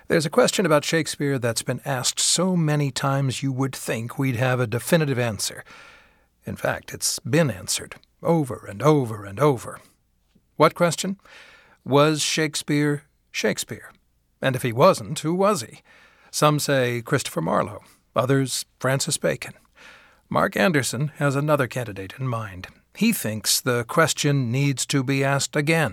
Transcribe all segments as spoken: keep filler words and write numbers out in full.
There's a question about Shakespeare that's been asked so many times you would think we'd have a definitive answer. In fact, it's been answered over and over and over. What question? Was Shakespeare Shakespeare? And if he wasn't, who was he? Some say Christopher Marlowe, others Francis Bacon. Mark Anderson has another candidate in mind. He thinks the question needs to be asked again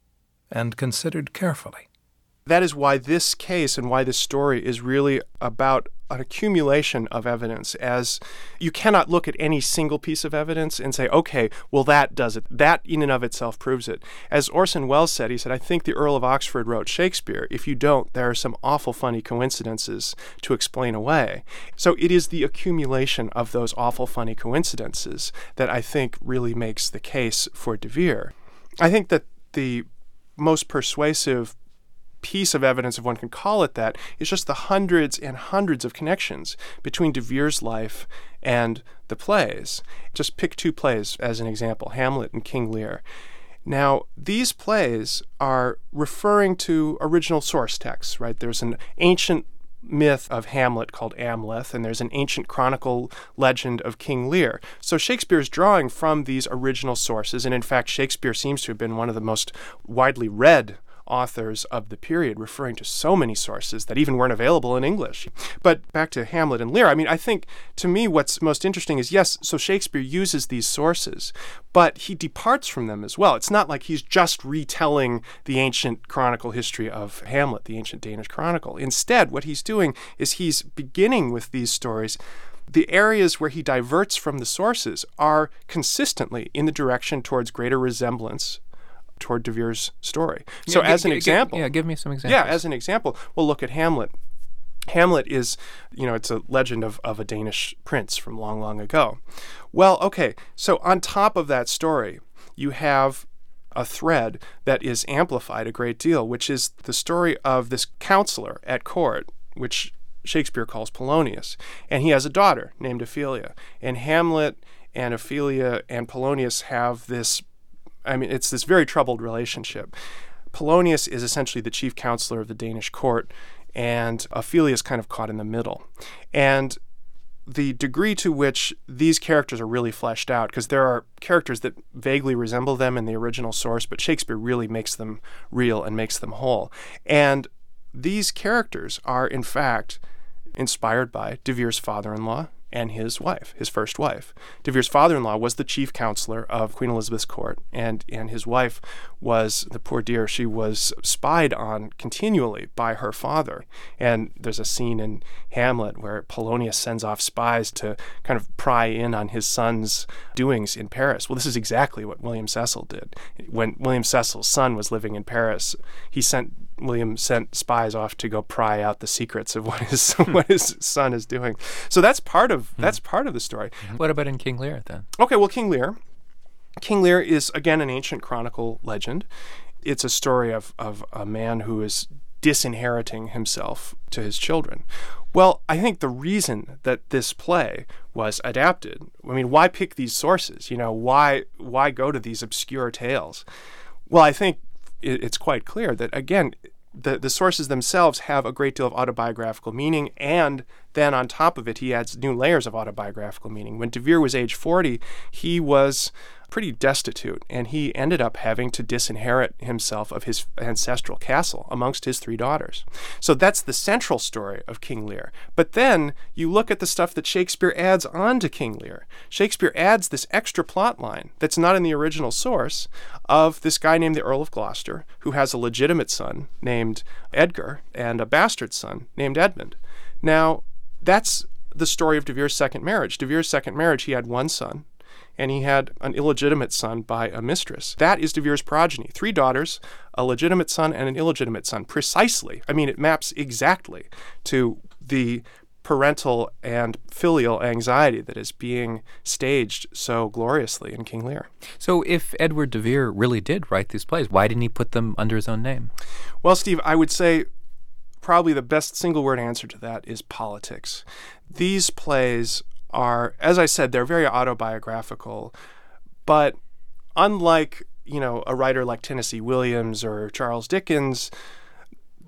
and considered carefully. That is why this case and why this story is really about an accumulation of evidence, as you cannot look at any single piece of evidence and say, okay, well, that does it. That in and of itself proves it. As Orson Welles said, he said, I think the Earl of Oxford wrote Shakespeare. If you don't, there are some awful funny coincidences to explain away. So it is the accumulation of those awful funny coincidences that I think really makes the case for De Vere. I think that the most persuasive piece of evidence, if one can call it that, is just the hundreds and hundreds of connections between De Vere's life and the plays. Just pick two plays as an example, Hamlet and King Lear. Now, these plays are referring to original source texts, right? There's an ancient myth of Hamlet called Amleth, and there's an ancient chronicle legend of King Lear. So Shakespeare's drawing from these original sources, and in fact, Shakespeare seems to have been one of the most widely read authors of the period, referring to so many sources that even weren't available in English. But back to Hamlet and Lear, I mean, I think to me what's most interesting is, yes, so Shakespeare uses these sources, but he departs from them as well. It's not like he's just retelling the ancient chronicle history of Hamlet, the ancient Danish chronicle. Instead, what he's doing is he's beginning with these stories. The areas where he diverts from the sources are consistently in the direction towards greater resemblance toward De Vere's story. So yeah, as g- an g- example... Yeah, give me some examples. Yeah, as an example, we'll look at Hamlet. Hamlet is, you know, it's a legend of, of a Danish prince from long, long ago. Well, okay, so on top of that story, you have a thread that is amplified a great deal, which is the story of this counselor at court, which Shakespeare calls Polonius. And he has a daughter named Ophelia. And Hamlet and Ophelia and Polonius have this I mean, it's this very troubled relationship. Polonius is essentially the chief counselor of the Danish court, and Ophelia is kind of caught in the middle. And the degree to which these characters are really fleshed out, because there are characters that vaguely resemble them in the original source, but Shakespeare really makes them real and makes them whole. And these characters are, in fact, inspired by De Vere's father-in-law and his wife, his first wife. De Vere's father-in-law was the chief counselor of Queen Elizabeth's court, and, and his wife was, the poor dear, she was spied on continually by her father. And there's a scene in Hamlet where Polonius sends off spies to kind of pry in on his son's doings in Paris. Well, this is exactly what William Cecil did. When William Cecil's son was living in Paris, he sent William sent spies off to go pry out the secrets of what his what his son is doing. So that's part of mm. that's part of the story. What about in King Lear then? Okay, well, King Lear. King Lear is again an ancient chronicle legend. It's a story of of a man who is disinheriting himself to his children. Well, I think the reason that this play was adapted, I mean, why pick these sources? You know, why why go to these obscure tales? Well, I think it's quite clear that, again, the, the sources themselves have a great deal of autobiographical meaning, and then on top of it, he adds new layers of autobiographical meaning. When De Vere was age forty, he was pretty destitute, and he ended up having to disinherit himself of his ancestral castle amongst his three daughters. So that's the central story of King Lear. But then you look at the stuff that Shakespeare adds on to King Lear. Shakespeare adds this extra plot line that's not in the original source of this guy named the Earl of Gloucester, who has a legitimate son named Edgar and a bastard son named Edmund. Now, that's the story of De Vere's second marriage. De Vere's second marriage, he had one son, and he had an illegitimate son by a mistress. That is De Vere's progeny. Three daughters, a legitimate son, and an illegitimate son. Precisely. I mean, it maps exactly to the parental and filial anxiety that is being staged so gloriously in King Lear. So if Edward de Vere really did write these plays, why didn't he put them under his own name? Well, Steve, I would say probably the best single-word answer to that is politics. These plays are, as I said, they're very autobiographical, but unlike, you know, a writer like Tennessee Williams or Charles Dickens,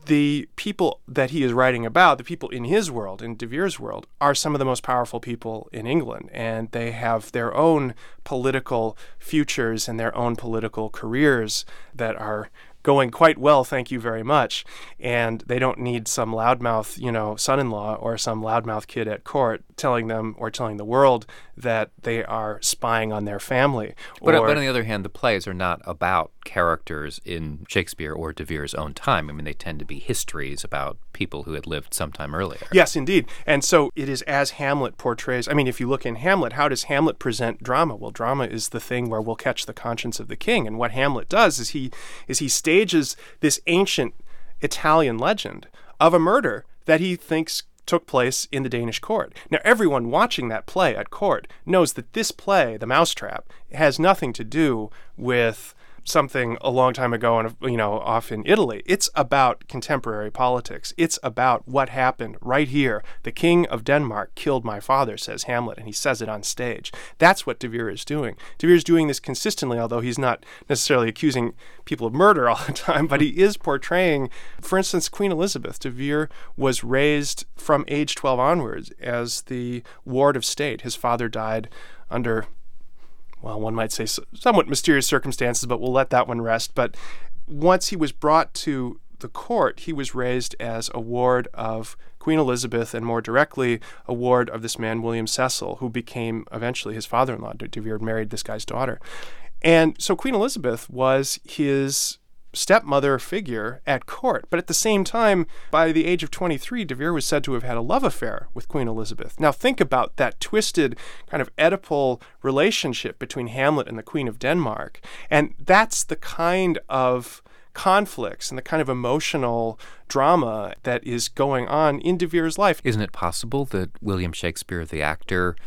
the people that he is writing about, the people in his world, in De Vere's world, are some of the most powerful people in England, and they have their own political futures and their own political careers that are going quite well, thank you very much. And they don't need some loudmouth, you know, son-in-law or some loudmouth kid at court telling them or telling the world that they are spying on their family. But, or, but on the other hand, the plays are not about characters in Shakespeare or De Vere's own time. I mean, they tend to be histories about people who had lived sometime earlier. Yes, indeed. And so it is as Hamlet portrays. I mean, if you look in Hamlet, how does Hamlet present drama? Well, drama is the thing where we'll catch the conscience of the king. And what Hamlet does is he is he stages this ancient Italian legend of a murder that he thinks took place in the Danish court. Now, everyone watching that play at court knows that this play, The Mousetrap, has nothing to do with something a long time ago and, you know, off in Italy. It's about contemporary politics. It's about what happened right here. The king of Denmark killed my father, says Hamlet, and he says it on stage. That's what De Vere is doing. De Vere is doing this consistently, although he's not necessarily accusing people of murder all the time, but he is portraying, for instance, Queen Elizabeth. De Vere was raised from age twelve onwards as the ward of state. His father died under, well, one might say somewhat mysterious circumstances, but we'll let that one rest. But once he was brought to the court, he was raised as a ward of Queen Elizabeth, and more directly, a ward of this man, William Cecil, who became eventually his father-in-law. De Vere married this guy's daughter. And so Queen Elizabeth was his stepmother figure at court. But at the same time, by the age of twenty-three, De Vere was said to have had a love affair with Queen Elizabeth. Now think about that twisted kind of Oedipal relationship between Hamlet and the Queen of Denmark. And that's the kind of conflicts and the kind of emotional drama that is going on in De Vere's life. Isn't it possible that William Shakespeare, the actor,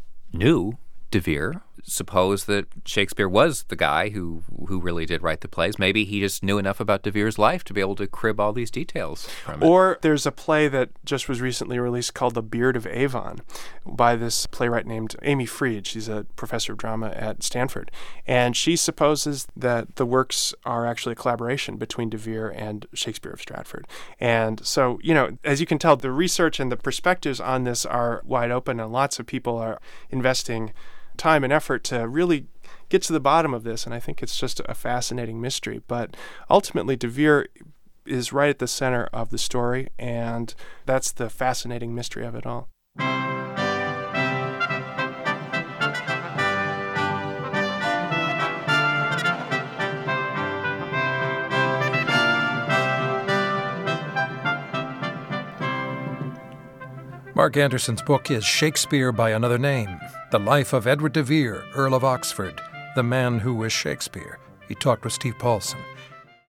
knew De Vere? Suppose that Shakespeare was the guy who who really did write the plays. Maybe he just knew enough about De Vere's life to be able to crib all these details from it. Or there's a play that just was recently released called The Beard of Avon by this playwright named Amy Fried. She's a professor of drama at Stanford. And she supposes that the works are actually a collaboration between De Vere and Shakespeare of Stratford. And so, you know, as you can tell, the research and the perspectives on this are wide open, and lots of people are investing time and effort to really get to the bottom of this, and I think it's just a fascinating mystery. But ultimately, De Vere is right at the center of the story, and that's the fascinating mystery of it all. Mark Anderson's book is Shakespeare by Another Name, The Life of Edward de Vere, Earl of Oxford, the man who was Shakespeare. He talked with Steve Paulson.